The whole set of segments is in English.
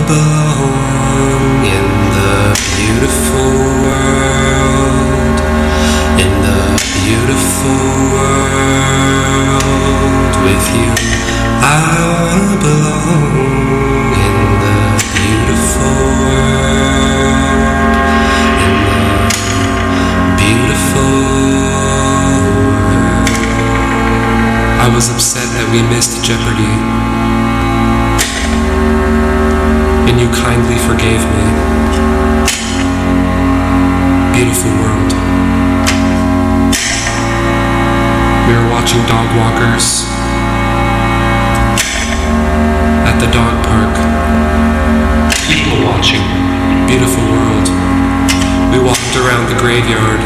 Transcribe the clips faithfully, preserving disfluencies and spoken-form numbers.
belong in the beautiful world, in the beautiful world with you. I wanna belong in the beautiful world, in the beautiful world. I was upset that we missed Jeopardy, and you kindly forgave me. Beautiful world. We were watching dog walkers at the dog park. People watching. Beautiful world. We walked around the graveyard,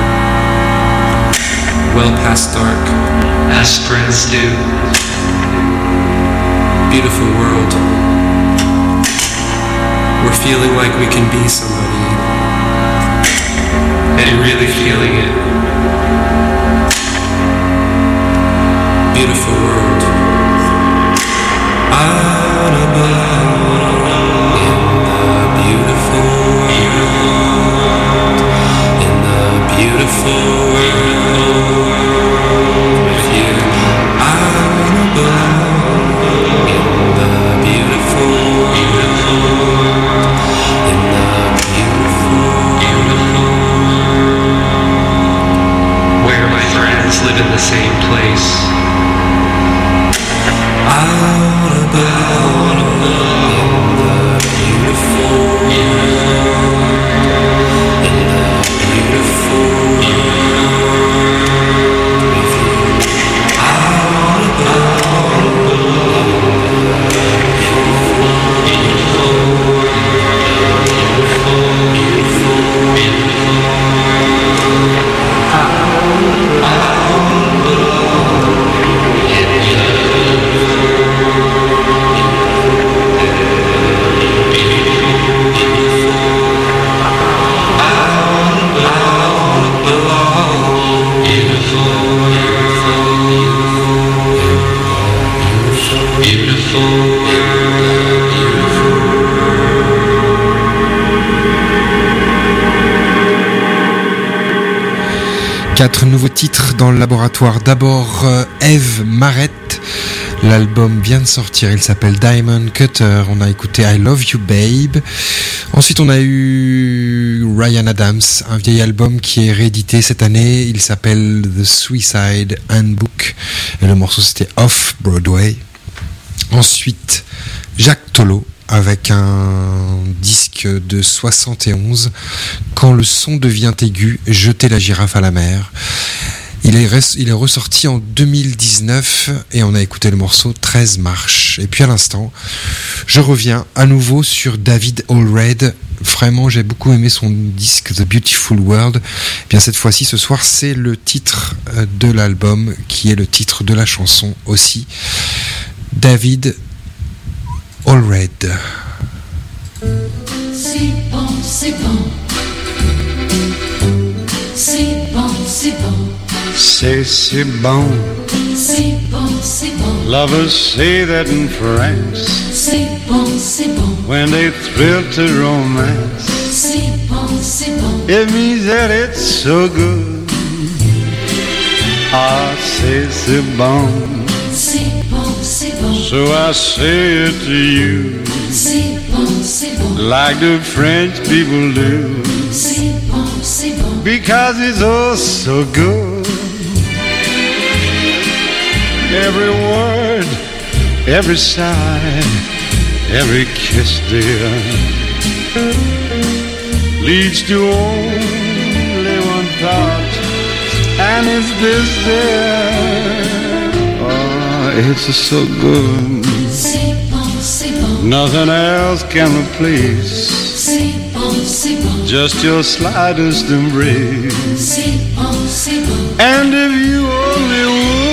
well past dark, as friends do. Beautiful world. We're feeling like we can be somebody, and really feeling it. Beautiful world. I wanna belong in the beautiful world, in the beautiful world with you. I wanna belong in the beautiful world, in the beautiful world where my friends live in the same place. I wanna belong in the beautiful world, in the beautiful world with you. I wanna belong in the beautiful, beautiful world, beautiful, beautiful, beautiful world. I wanna belong in the Quatre nouveaux titres dans le laboratoire. D'abord euh, Eve Marette, l'album vient de sortir, il s'appelle Diamond Cutter. On a écouté I Love You Babe. Ensuite on a eu Ryan Adams, un vieil album qui est réédité cette année, il s'appelle The Suicide Handbook et le morceau c'était Off Broadway. Ensuite Jacques Tolo avec un disque de soixante et onze, Quand le son devient aigu, Jeter la girafe à la mer. Il est, res- il est ressorti en deux mille dix-neuf et on a écouté le morceau treize marches. Et puis à l'instant, je reviens à nouveau sur David Allred. Vraiment, j'ai beaucoup aimé son disque The Beautiful World. Et bien cette fois-ci, ce soir, c'est le titre de l'album qui est le titre de la chanson aussi. David Allred. C'est bon, c'est bon. C'est bon, c'est bon. C'est si bon. C'est bon, c'est bon. Lovers say that in France. C'est bon, c'est bon. When they thrill to romance, C'est bon, c'est bon. it means that it's so good. Ah, c'est si bon. C'est bon, c'est bon. So I say it to you, C'est bon, c'est bon. like the French people do, C'est bon, c'est bon. because it's oh so good. Every word, every sigh, every kiss, dear, leads to only one thought, and it's this, dear. Oh, it's so good. C'est bon, c'est bon. Nothing else can replace C'est bon, c'est bon. just your slightest embrace. C'est bon, c'est bon. And if you only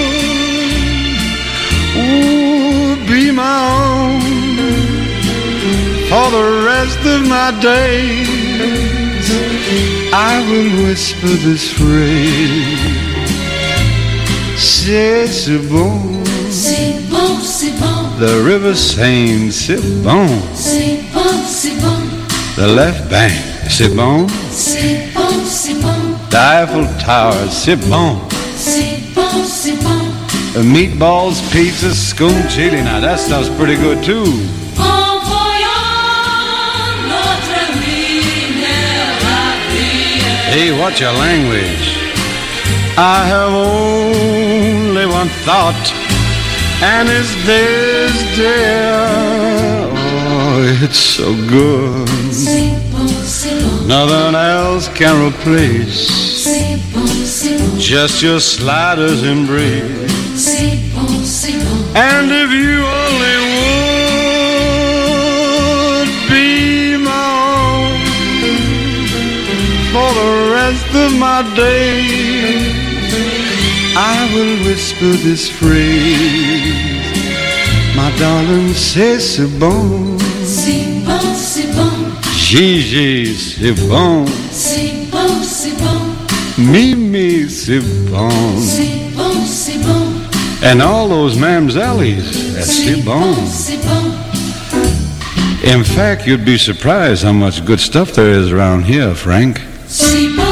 would, ooh, be my own for the rest of my days, I will whisper this phrase. C'est si bon. C'est bon, bon, c'est bon. The River Seine, c'est bon. C'est bon, c'est bon. The Left Bank, c'est bon. C'est bon, c'est bon. The Eiffel Tower, c'est bon. C'est bon, c'est bon. The meatballs, pizza, scone, chili. Now that stuff's pretty good too. En voyant notre lumière à briller. Hey, what's your language? I have only one thought, and it's this, dear. Oh, it's so good. C'est bon, c'est bon. Nothing else can replace C'est bon, c'est bon. just your slightest embrace. C'est bon, c'est bon. And if you only would be my own for the rest of my days, I will whisper this phrase. My darling, c'est c'est bon. C'est bon, c'est bon. Gigi, c'est bon. C'est bon, c'est bon. Mimi, c'est bon. C'est bon, c'est bon. And all those mamsellies, c'est bon. C'est bon. In fact, you'd be surprised how much good stuff there is around here, Frank. C'est bon.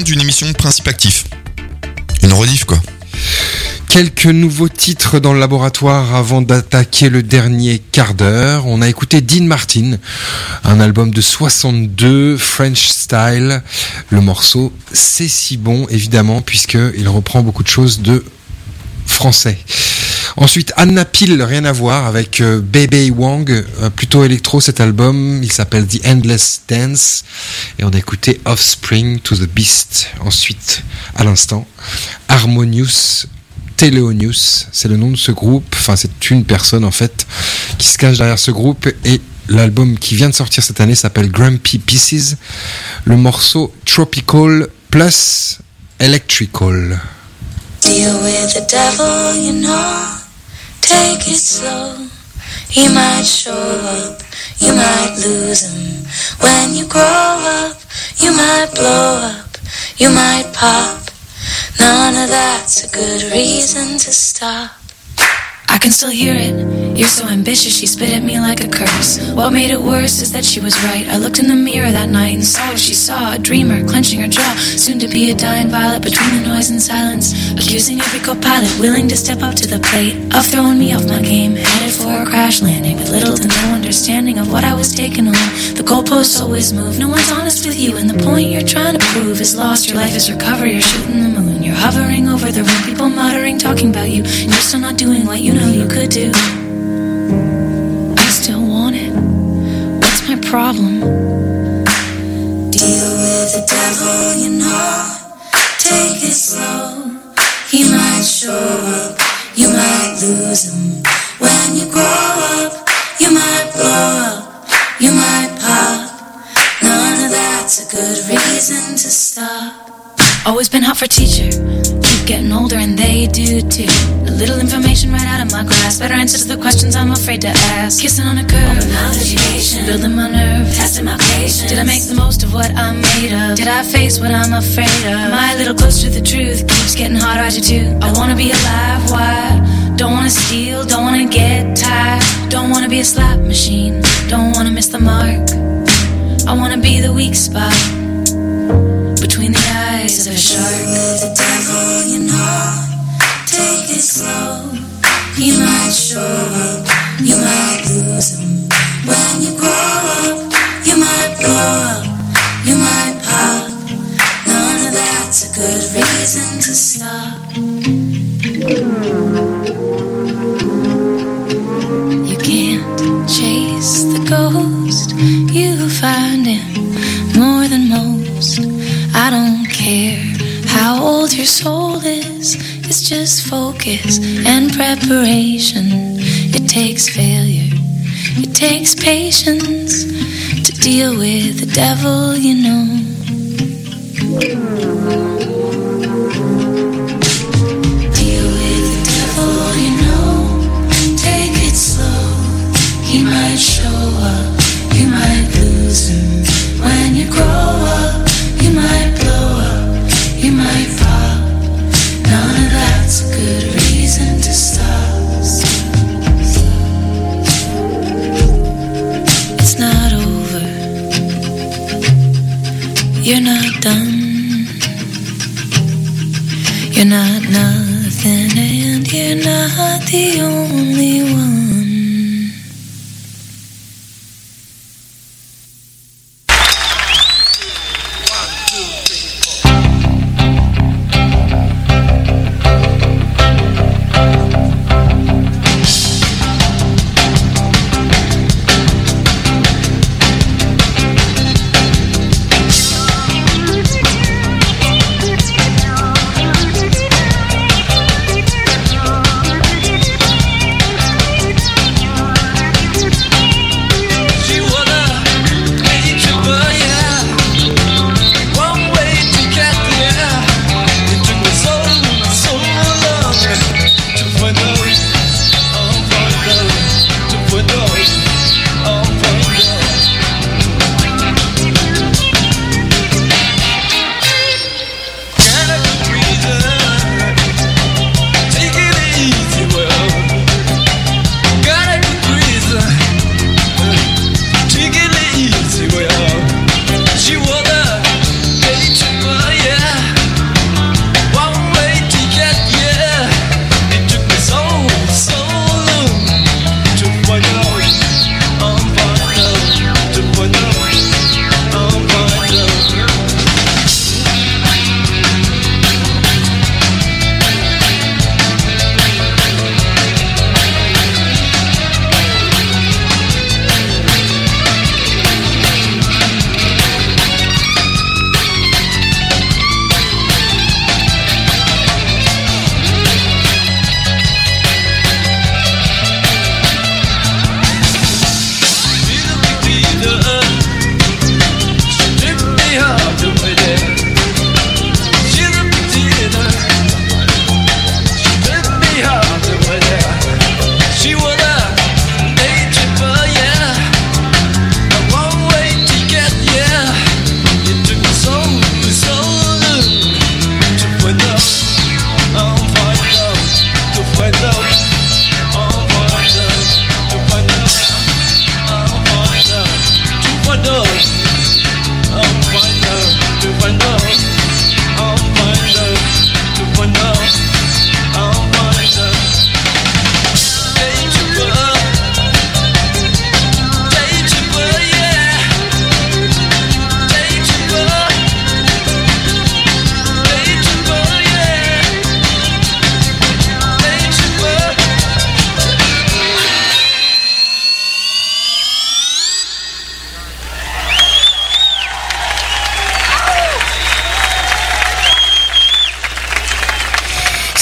d'une émission Principe Actif. Une rediff, quoi. Quelques nouveaux titres dans le laboratoire avant d'attaquer le dernier quart d'heure. On a écouté Dean Martin, un album de soixante-deux, French Style. Le morceau C'est si bon, évidemment, puisqu'il reprend beaucoup de choses de français. Ensuite, Anna Peel, rien à voir, avec euh, Bebe Wang, euh, plutôt électro cet album, il s'appelle The Endless Dance, et on a écouté Offspring to the Beast. Ensuite, à l'instant, Harmonious Teleonius, c'est le nom de ce groupe, enfin c'est une personne en fait qui se cache derrière ce groupe, et l'album qui vient de sortir cette année s'appelle Grumpy Pieces, le morceau Tropical plus Electrical. Deal with the devil, you know, take it slow, he might show up, you might lose him, when you grow up, you might blow up, you might pop. None of that's a good reason to stop. I can still hear it. You're so ambitious, she spit at me like a curse. What made it worse is that she was right. I looked in the mirror that night and saw what she saw. A dreamer, clenching her jaw, soon to be a dying violet between the noise and silence. Accusing every co-pilot, willing to step up to the plate of throwing me off my game, headed for a crash landing, with little to no understanding of what I was taking on. The goalposts always move, no one's honest with you, and the point you're trying to prove is lost. Your life is recover, you're shooting the moon. You're hovering over the room, people muttering, talking about you, and you're still not doing what you know you could do. I still want it. What's my problem? Deal with the devil, you know, take it slow, he might show up, you might lose him, when you grow up, you might blow up, you might pop, none of that's a good reason to stop. Always been hot for teacher, keep getting older and they do too. A little information right out of my class, better answers to the questions I'm afraid to ask. Kissing on a curve, education, building my nerve, testing my patience. Did I make the most of what I'm made of? Did I face what I'm afraid of? Am I a little closer to the truth? Keeps getting harder as you do. I wanna be alive, why? Don't wanna steal, don't wanna get tired. Don't wanna be a slot machine, don't wanna miss the mark. I wanna be the weak spot between the eyes of a shark. With the devil, you know, take it slow, he might show up, you might lose him, when you grow up, you might blow up, you might pop, none of that's a good reason to stop. You can't chase the ghost, you find him more than most. I don't care how old your soul is, it's just focus and preparation. It takes failure, it takes patience to deal with the devil, you know. Deal with the devil, you know, take it slow, he might show up, you might lose him, when you grow up, you might blow up, you might pop, none of that's a good reason to stop. It's not over, you're not done, you're not nothing, and you're not the only one.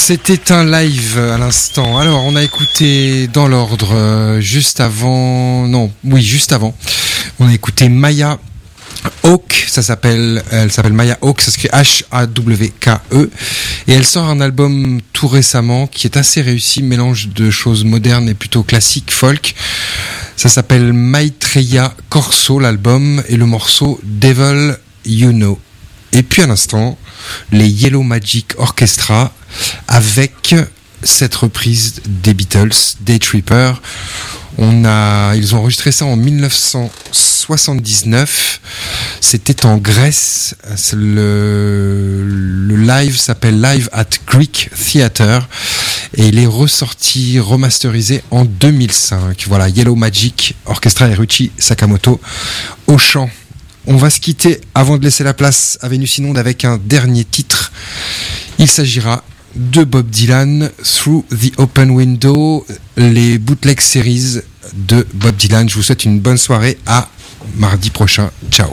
C'était un live à l'instant. Alors, on a écouté dans l'ordre, euh, juste avant... Non, oui, juste avant. On a écouté Maya Hawke, ça s'appelle, elle s'appelle Maya Hawke, ça s'écrit H A W K E. Et elle sort un album tout récemment qui est assez réussi, mélange de choses modernes et plutôt classiques, folk. Ça s'appelle Maitreya Corso, l'album, et le morceau Devil You Know. Et puis à l'instant, les Yellow Magic Orchestra avec cette reprise des Beatles, Day Tripper. On a, ils ont enregistré ça en dix-neuf cent soixante-dix-neuf. C'était en Grèce. Le, le live s'appelle Live at Greek Theatre et il est ressorti, remasterisé en deux mille cinq. Voilà, Yellow Magic Orchestra et Ruchi Sakamoto au chant. On va se quitter avant de laisser la place à Vénus Inonde avec un dernier titre. Il s'agira de Bob Dylan, Through the Open Window, les bootleg series de Bob Dylan. Je vous souhaite une bonne soirée, à mardi prochain. Ciao.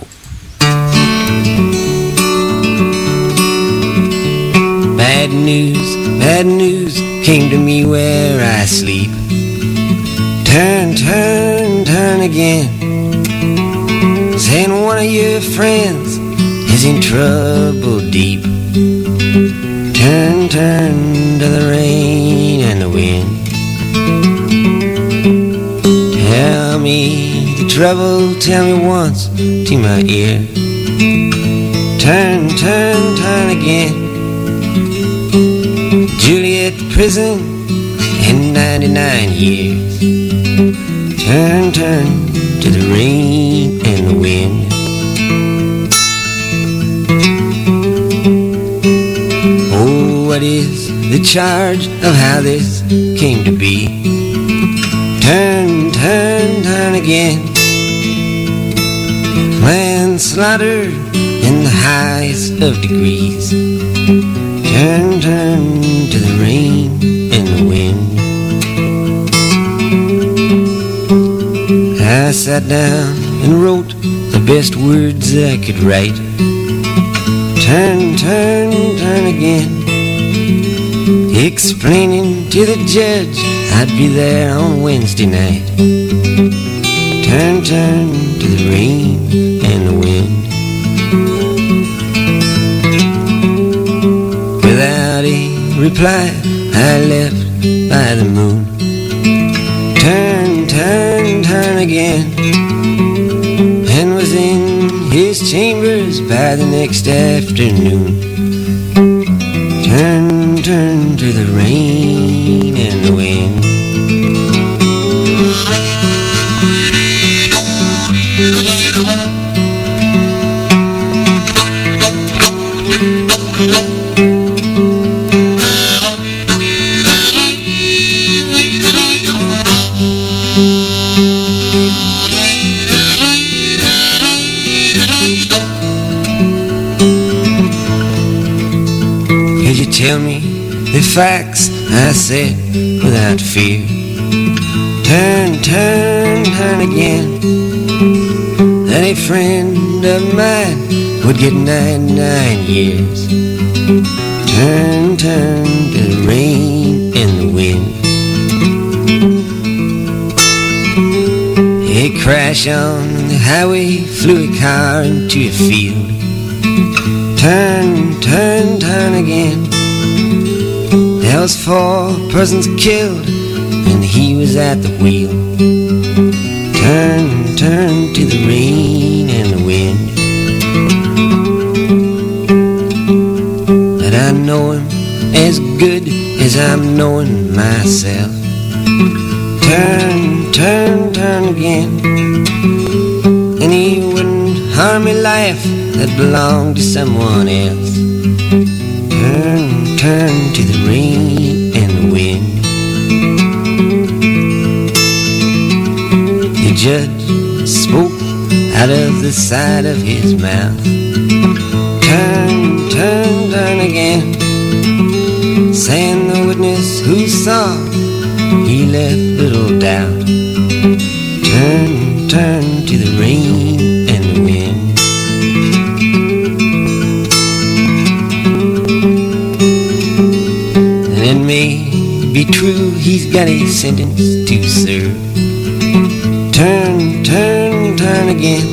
Bad news, bad news came to me where I sleep. Turn, turn, turn again. Saying one of your friends is in trouble deep. Turn, turn to the rain and the wind. Tell me the trouble, tell me once to my ear. Turn, turn, turn again. Juliet prison in ninety-nine years. Turn, turn to the rain and the wind. Oh, what is the charge of how this came to be? Turn, turn, turn again. Manslaughter in the highest of degrees. Turn, turn to the rain and the wind. I sat down and wrote the best words I could write. Turn, turn, turn again. Explaining to the judge I'd be there on Wednesday night. Turn, turn to the rain and the wind. Without a reply, I left by the moon. Turn, turn, turn again. And was in his chambers by the next afternoon. Turn, turn to the rain and the wind. Tell me the facts, I said without fear. Turn, turn, turn again. That a friend of mine would get ninety-nine years. Turn, turn to the rain and the wind. A crash on the highway, flew a car into a field. Turn, turn, turn again. There was four persons killed, and he was at the wheel. Turn, turn to the rain and the wind. But I know him as good as I'm knowing myself. Turn, turn, turn again. And he wouldn't harm a life that belonged to someone else. Turn, turn to the rain and the wind. The judge spoke out of the side of his mouth. Turn, turn, turn again. Saying the witness who saw, he left little doubt. Turn, turn to the rain and the wind. That may be true, he's got a sentence to serve. Turn, turn, turn again.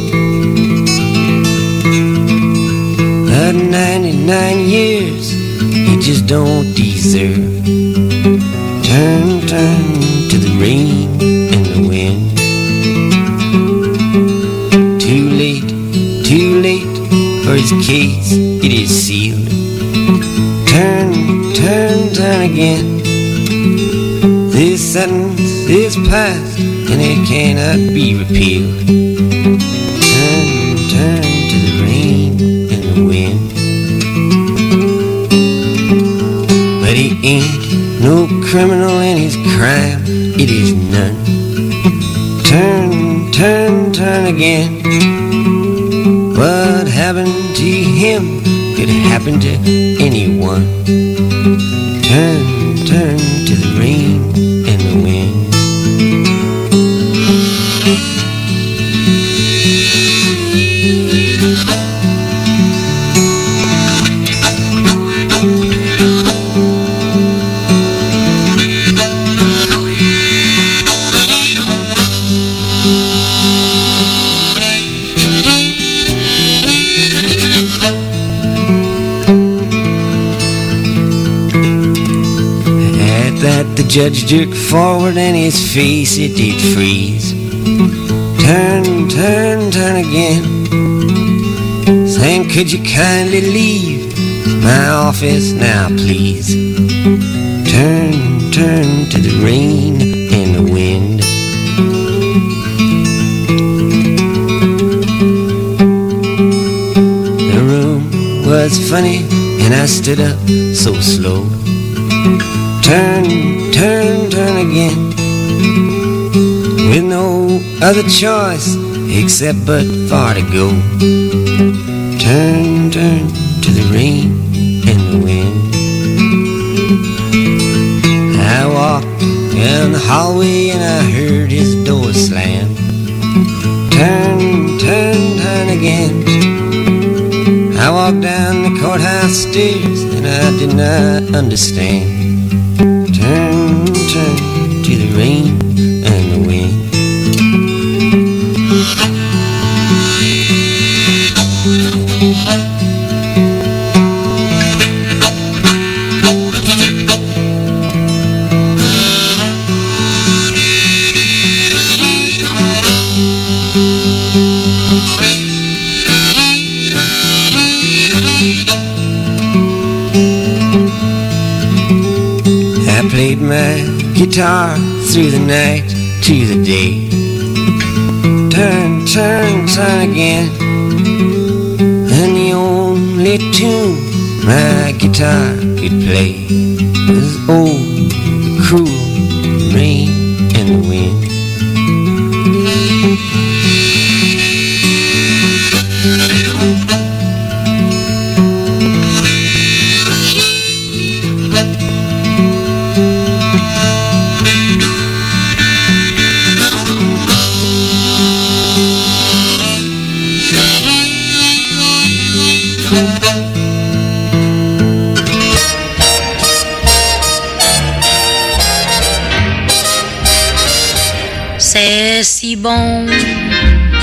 But ninety-nine years he just don't deserve. Turn, turn to the rain and the wind. Too late, too late for his case, it is sealed. Turn, turn, turn again. This sentence is passed and it cannot be repealed. Turn, turn to the rain and the wind. But he ain't no criminal and his crime, it is none. Turn, turn, turn again. What happened to him could happen to anyone. Turn, turn to the rain and the wind. The judge jerked forward and his face it did freeze. Turn, turn, turn again. Saying, could you kindly leave my office now, please? Turn, turn to the rain and the wind. The room was funny and I stood up so slow. Turn, turn, turn again. With no other choice except but far to go. Turn, turn to the rain and the wind. I walked down the hallway and I heard his door slam. Turn, turn, turn again. I walked down the courthouse stairs and I did not understand. Turn, turn to the rain and the wind. I played my guitar through the night to the day. Turn, turn, turn again. And the only tune my guitar could play was oh, the cruel rain and the wind. C'est si bon